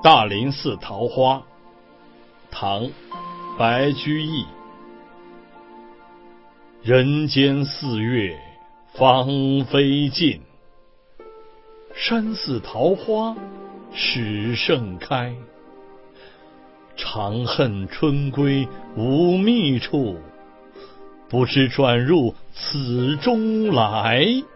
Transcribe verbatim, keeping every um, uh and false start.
大林寺桃花，唐·白居易。人间四月芳菲尽，山寺桃花始盛开。长恨春归无觅处，不知转入此中来。